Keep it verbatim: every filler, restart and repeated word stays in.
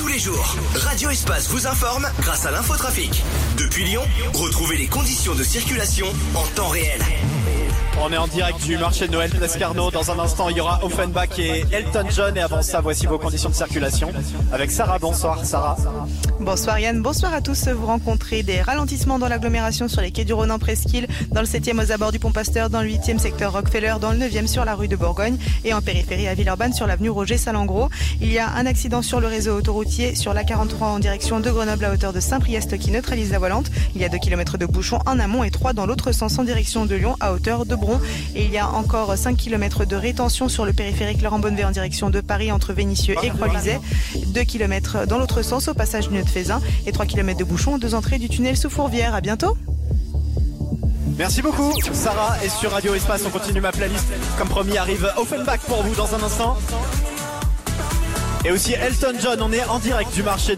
Tous les jours, Radio Espace vous informe grâce à l'infotrafic. Depuis Lyon, retrouvez les conditions de circulation en temps réel. On est en direct du marché de Noël Place Carnot. Dans un instant, il y aura Offenbach et Elton John. Et avant ça, voici vos conditions de circulation avec Sarah. Bonsoir Sarah. Bonsoir Yann, bonsoir à tous. Vous rencontrez des ralentissements dans l'agglomération sur les quais du Rhône en Presqu'île, dans le septième aux abords du Pont Pasteur, dans le huitième secteur Rockefeller, dans le neuvième sur la rue de Bourgogne et en périphérie à Villeurbanne sur l'avenue Roger Salengro. Il y a un accident sur le réseau autoroutier sur l'A quarante-trois en direction de Grenoble à hauteur de Saint-Priest qui neutralise la voilante. Il y a deux kilomètres de bouchons en amont et trois dans l'autre sens en direction de Lyon à hauteur de Bron. Et il y a encore cinq kilomètres de rétention sur le périphérique Laurent Bonnevet en direction de Paris entre Vénissieux et Croix-Luzet. deux kilomètres dans l'autre sens au passage du nœud de Fézin et trois kilomètres de bouchons aux deux entrées du tunnel sous Fourvière. À bientôt. Merci beaucoup Sarah. Et sur Radio Espace, on continue ma playlist. Comme promis, arrive Offenbach pour vous dans un instant. Et aussi Elton John. On est en direct du marché